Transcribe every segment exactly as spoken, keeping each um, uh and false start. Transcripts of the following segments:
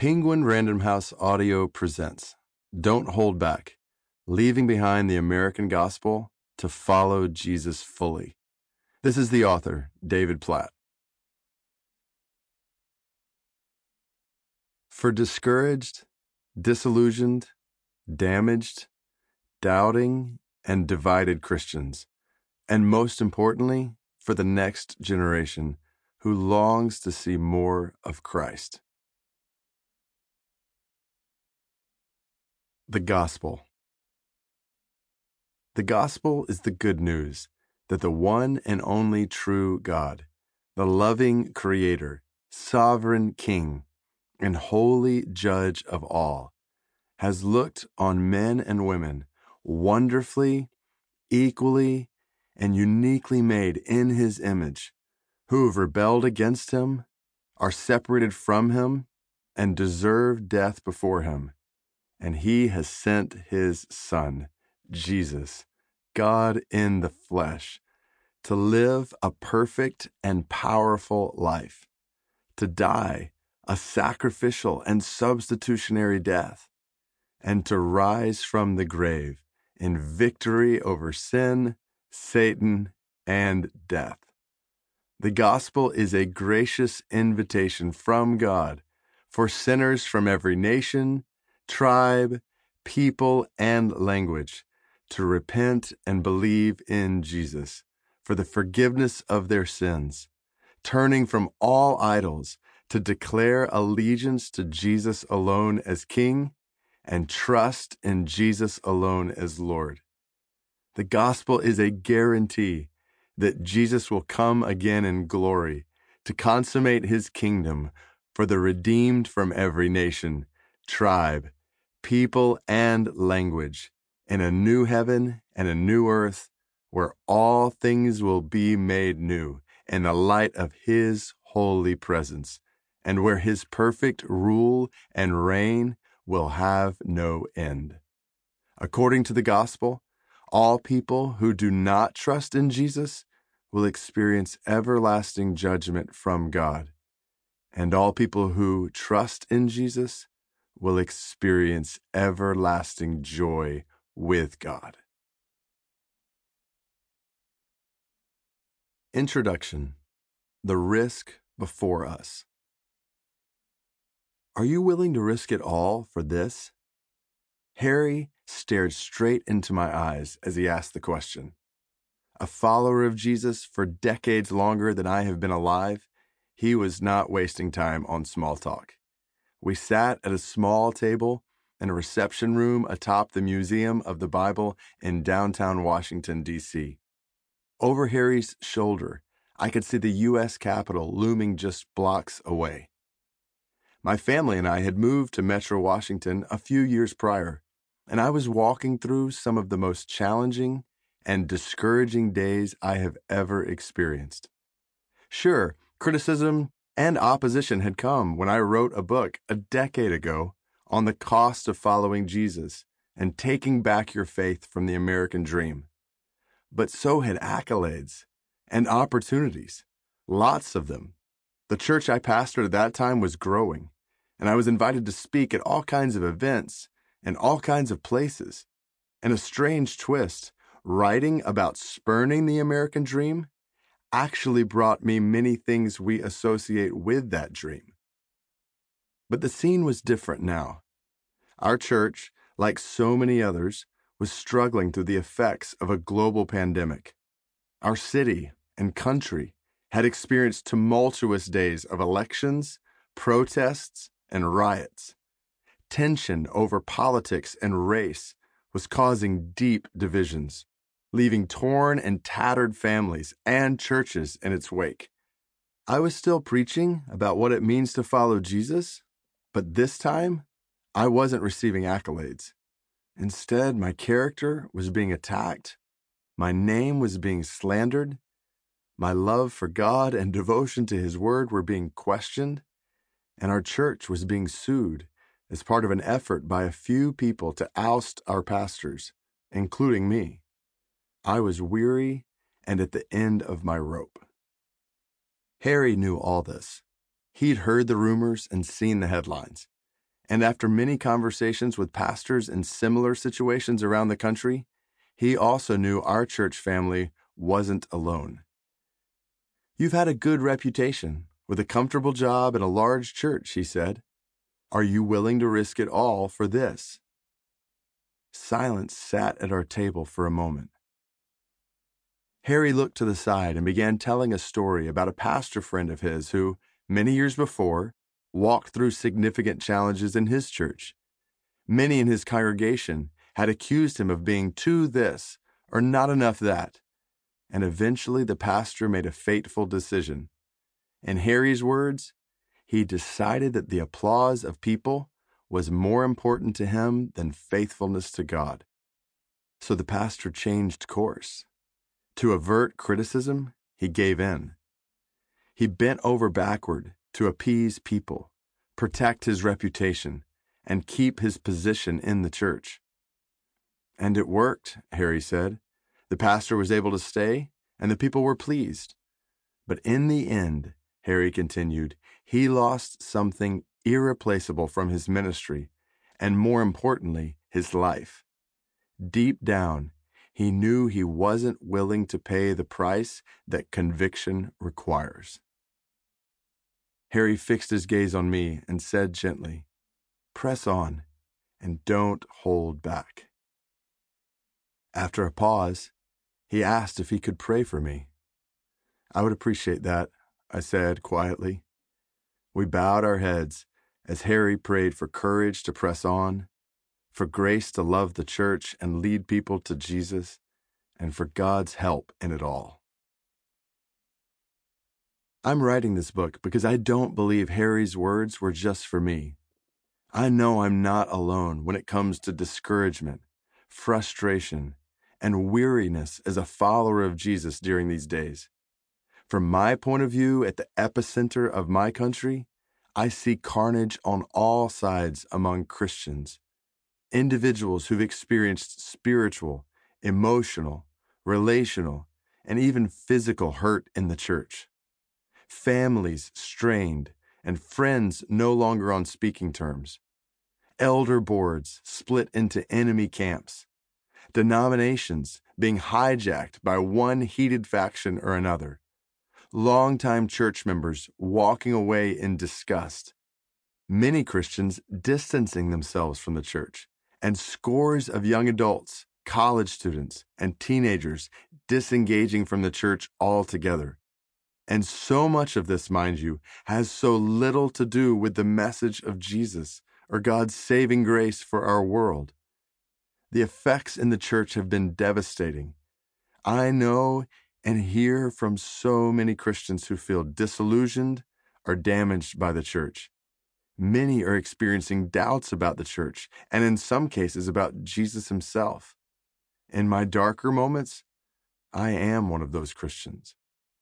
Penguin Random House Audio presents Don't Hold Back, Leaving Behind the American Gospel to Follow Jesus Fully. This is the author, David Platt. For discouraged, disillusioned, damaged, doubting, and divided Christians, and most importantly, for the next generation who longs to see more of Christ. The Gospel. The Gospel is the good news that the one and only true God, the loving Creator, sovereign King, and holy Judge of all, has looked on men and women wonderfully, equally, and uniquely made in His image, who have rebelled against Him, are separated from Him, and deserve death before Him. And He has sent His Son, Jesus, God in the flesh, to live a perfect and powerful life, to die a sacrificial and substitutionary death, and to rise from the grave in victory over sin, Satan, and death. The gospel is a gracious invitation from God for sinners from every nation, tribe, people, and language to repent and believe in Jesus for the forgiveness of their sins, turning from all idols to declare allegiance to Jesus alone as King and trust in Jesus alone as Lord. The gospel is a guarantee that Jesus will come again in glory to consummate His kingdom for the redeemed from every nation, tribe, people, and language, in a new heaven and a new earth where all things will be made new in the light of His holy presence, and where His perfect rule and reign will have no end. According to the gospel, all people who do not trust in Jesus will experience everlasting judgment from God, and all people who trust in Jesus will experience everlasting joy with God. Introduction: The risk before us. Are you willing to risk it all for this? Harry stared straight into my eyes as he asked the question. A follower of Jesus for decades longer than I have been alive, he was not wasting time on small talk. We sat at a small table in a reception room atop the Museum of the Bible in downtown Washington, D C Over Harry's shoulder, I could see the U S Capitol looming just blocks away. My family and I had moved to Metro Washington a few years prior, and I was walking through some of the most challenging and discouraging days I have ever experienced. Sure, criticism and opposition had come when I wrote a book a decade ago on the cost of following Jesus and taking back your faith from the American dream. But so had accolades and opportunities, lots of them. The church I pastored at that time was growing, and I was invited to speak at all kinds of events and all kinds of places. And a strange twist, writing about spurning the American dream actually brought me many things we associate with that dream. But the scene was different now. Our church, like so many others, was struggling through the effects of a global pandemic. Our city and country had experienced tumultuous days of elections, protests, and riots. Tension over politics and race was causing deep divisions, leaving torn and tattered families and churches in its wake. I was still preaching about what it means to follow Jesus, but this time, I wasn't receiving accolades. Instead, my character was being attacked, my name was being slandered, my love for God and devotion to His Word were being questioned, and our church was being sued as part of an effort by a few people to oust our pastors, including me. I was weary and at the end of my rope. Harry knew all this. He'd heard the rumors and seen the headlines. And after many conversations with pastors in similar situations around the country, he also knew our church family wasn't alone. "You've had a good reputation, with a comfortable job and a large church," he said. "Are you willing to risk it all for this?" Silence sat at our table for a moment. Harry looked to the side and began telling a story about a pastor friend of his who, many years before, walked through significant challenges in his church. Many in his congregation had accused him of being too this or not enough that, and eventually the pastor made a fateful decision. In Harry's words, he decided that the applause of people was more important to him than faithfulness to God. So the pastor changed course. To avert criticism, he gave in. He bent over backward to appease people, protect his reputation, and keep his position in the church. And it worked, Harry said. The pastor was able to stay, and the people were pleased. But in the end, Harry continued, he lost something irreplaceable from his ministry, and more importantly, his life. Deep down, he knew he wasn't willing to pay the price that conviction requires. Harry fixed his gaze on me and said gently, "Press on, and don't hold back." After a pause, he asked if he could pray for me. "I would appreciate that," I said quietly. We bowed our heads as Harry prayed for courage to press on, for grace to love the church and lead people to Jesus, and for God's help in it all. I'm writing this book because I don't believe Harry's words were just for me. I know I'm not alone when it comes to discouragement, frustration, and weariness as a follower of Jesus during these days. From my point of view, at the epicenter of my country, I see carnage on all sides among Christians. Individuals who've experienced spiritual, emotional, relational, and even physical hurt in the church. Families strained and friends no longer on speaking terms. Elder boards split into enemy camps. Denominations being hijacked by one heated faction or another. Longtime church members walking away in disgust. Many Christians distancing themselves from the church, and scores of young adults, college students, and teenagers disengaging from the church altogether. And so much of this, mind you, has so little to do with the message of Jesus or God's saving grace for our world. The effects in the church have been devastating. I know and hear from so many Christians who feel disillusioned or damaged by the church. Many are experiencing doubts about the church, and in some cases about Jesus himself. In my darker moments, I am one of those Christians.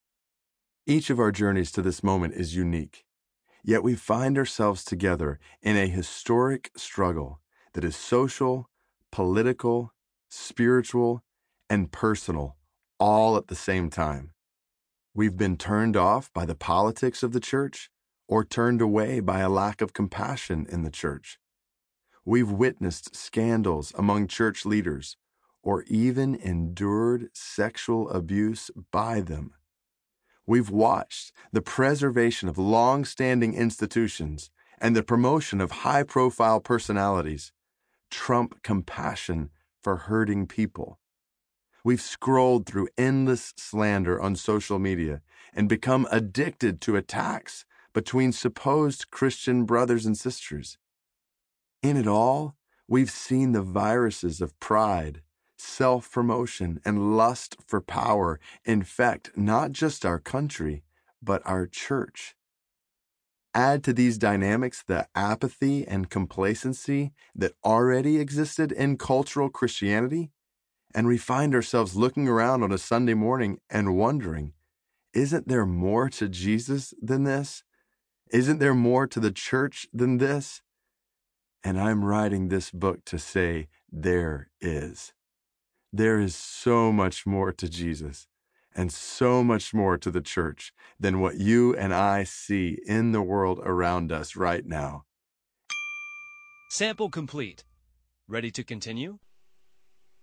Each of our journeys to this moment is unique, yet we find ourselves together in a historic struggle that is social, political, spiritual, and personal, all at the same time. We've been turned off by the politics of the church or turned away by a lack of compassion in the church. We've witnessed scandals among church leaders or even endured sexual abuse by them. We've watched the preservation of long-standing institutions and the promotion of high-profile personalities trump compassion for hurting people. We've scrolled through endless slander on social media and become addicted to attacks between supposed Christian brothers and sisters. In it all, we've seen the viruses of pride, self-promotion, and lust for power infect not just our country, but our church. Add to these dynamics the apathy and complacency that already existed in cultural Christianity, and we find ourselves looking around on a Sunday morning and wondering, isn't there more to Jesus than this? Isn't there more to the church than this? And I'm writing this book to say there is. There is so much more to Jesus and so much more to the church than what you and I see in the world around us right now. Sample complete. Ready to continue?